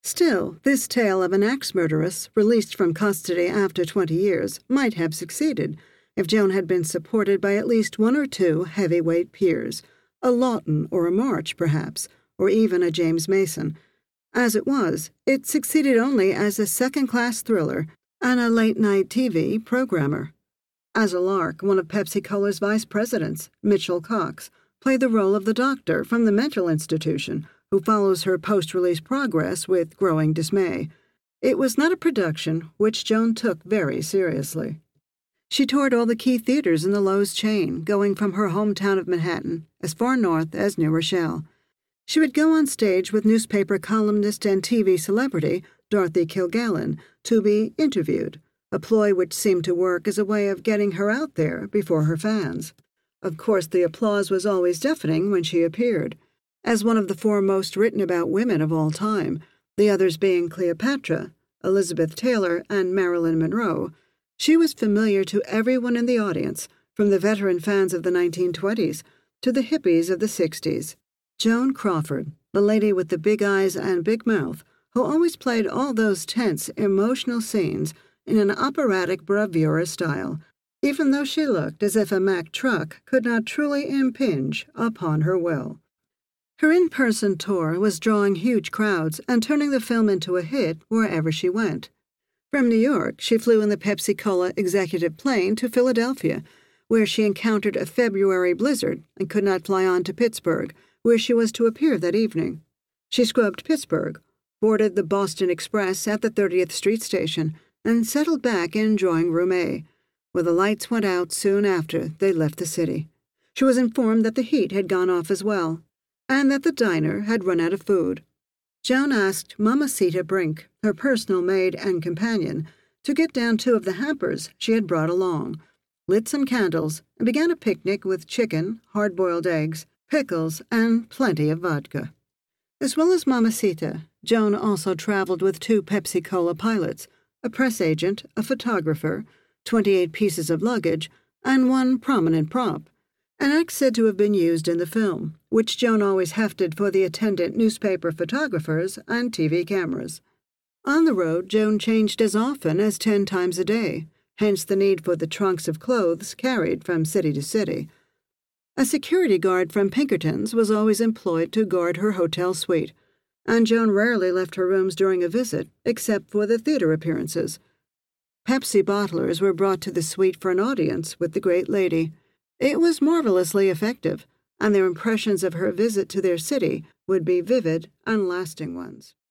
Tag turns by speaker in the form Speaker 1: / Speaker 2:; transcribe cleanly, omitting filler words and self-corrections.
Speaker 1: Still, this tale of an axe-murderess, released from custody after 20 years, might have succeeded if Joan had been supported by at least one or two heavyweight peers, a Lawton or a March, perhaps, or even a James Mason. As it was, it succeeded only as a second-class thriller and a late-night TV programmer. As a lark, one of Pepsi-Cola's vice presidents, Mitchell Cox, played the role of the doctor from the mental institution who follows her post-release progress with growing dismay. It was not a production which Joan took very seriously. She toured all the key theaters in the Loews chain, going from her hometown of Manhattan as far north as New Rochelle. She would go on stage with newspaper columnist and TV celebrity Dorothy Kilgallen to be interviewed, a ploy which seemed to work as a way of getting her out there before her fans. Of course, the applause was always deafening when she appeared. As one of the four most written-about women of all time, the others being Cleopatra, Elizabeth Taylor, and Marilyn Monroe, she was familiar to everyone in the audience, from the veteran fans of the 1920s to the hippies of the 60s. Joan Crawford, the lady with the big eyes and big mouth, who always played all those tense, emotional scenes in an operatic bravura style, even though she looked as if a Mack truck could not truly impinge upon her will. Her in-person tour was drawing huge crowds and turning the film into a hit wherever she went. From New York, she flew in the Pepsi-Cola executive plane to Philadelphia, where she encountered a February blizzard and could not fly on to Pittsburgh, where she was to appear that evening. She scrubbed Pittsburgh, boarded the Boston Express at the 30th Street station, and settled back in Drawing Room A, where the lights went out soon after they left the city. She was informed that the heat had gone off as well, and that the diner had run out of food. Joan asked Mamacita Brink, her personal maid and companion, to get down 2 of the hampers she had brought along, lit some candles, and began a picnic with chicken, hard-boiled eggs, pickles, and plenty of vodka. As well as Mamacita, Joan also traveled with 2 Pepsi-Cola pilots, a press agent, a photographer, 28 pieces of luggage, and 1 prominent prop, an axe said to have been used in the film, which Joan always hefted for the attendant newspaper photographers and TV cameras. On the road, Joan changed as often as 10 times a day, hence the need for the trunks of clothes carried from city to city. A security guard from Pinkerton's was always employed to guard her hotel suite, and Joan rarely left her rooms during a visit except for the theater appearances. Pepsi bottlers were brought to the suite for an audience with the great lady. It was marvelously effective, and their impressions of her visit to their city would be vivid and lasting ones.